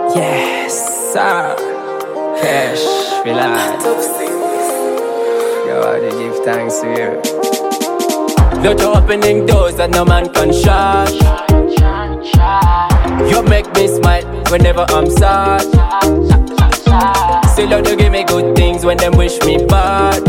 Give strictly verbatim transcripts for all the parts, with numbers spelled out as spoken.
Yes, sir. Cash, relax. God, I give thanks to you. Lot of opening doors that no man can shut. You make me smile whenever I'm sad. Still you give me good things when them wish me bad.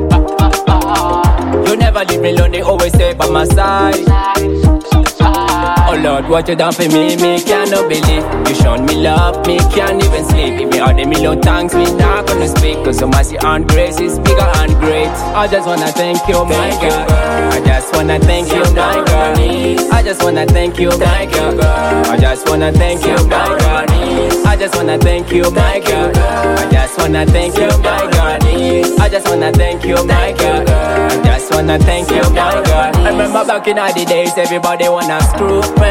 You never leave me alone, they always stay by my side. Oh Lord, what you done for me, me cannot believe. You shown me love, me can't even sleep. If me all the million thanks, me not gonna speak. Cause your mercy and grace is bigger and great. I just wanna thank you, my God. I just wanna thank you, my God. I just wanna thank you, my God. I just wanna thank you, my God. I just wanna thank you, my God. I just wanna thank you, my God. I just wanna thank you, my God. I just wanna thank you, my God. I remember back in all the days, everybody wanna screw me.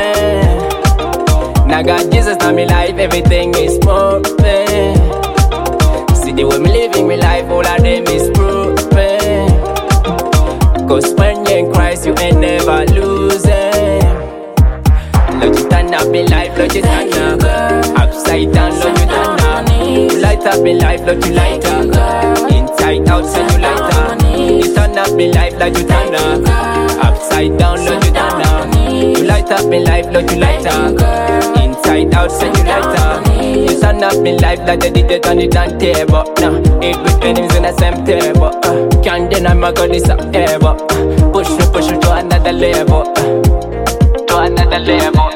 Now God Jesus, now me life, everything is moving. See the way me living me life, all of them is proving. Cause when you in Christ, you ain't never losing. Lord, you turn up me life, Lord, you turn up. Upside down, Lord, you turn up. You light up me life, Lord, you light up. Inside, outside, you light up. You turn up me life, Lord, you turn up. Upside down, Lord, you turn up. You light up me life, Lord, you light up. Inside, outside, you light up. You turn up me life like they did it on the turntable. Nah, eight with enemies in the same table. uh, Can't deny my God is up ever. uh, Push me, push me to another level. uh, To another level.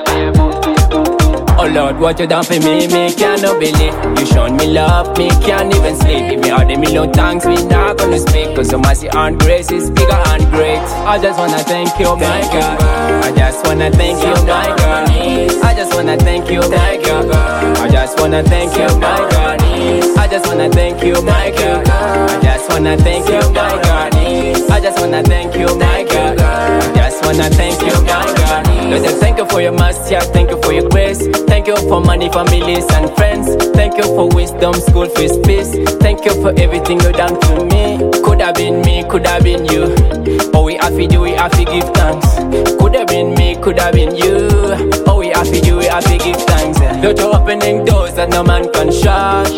Oh Lord, what you done for me, me cannot believe. You shown me love, me can't even sleep. Give me all the million thanks, me not gonna speak. Cause your mercy and grace is bigger and great. I just wanna thank you, my God. I just wanna thank you, my God. I just wanna thank you, my God. I just wanna thank you, my God. I just wanna thank you, my God. I just wanna thank you, my God. I just wanna thank you, my God. I just wanna thank you, my God. Lord, I thank you for your mercy, I thank you for your grace. Thank you for money, families and friends. Thank you for wisdom, school fees, peace. Thank you for everything you done to me. Could have been me, could have been you. Oh, we have to do, we have to give thanks. Could have been me, could have been you. Oh, we have to do, we have to give thanks. Lot of opening doors that no man can shut.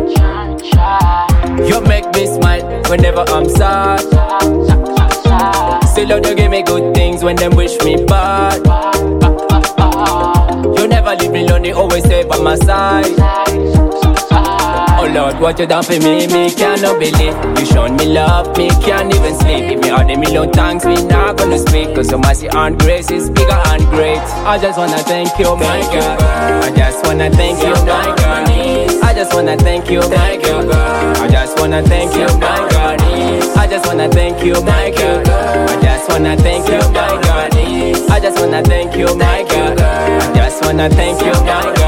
You make me smile whenever I'm sad. Still you give me good things when them wish me bad. You never leave me alone, they always stay by my side. Oh Lord, what you done for me, me cannot believe. You shown me love, me can't even sleep. Give me all the million thanks, me not gonna speak. Cause your mercy and grace is bigger and great. I just wanna thank you, my God. I just wanna thank you, my God. I just wanna thank you, my God. I just wanna thank you, my God. I just wanna thank you, my God. I just wanna thank you, my God. I just wanna thank you, my God. I just wanna thank you, my God.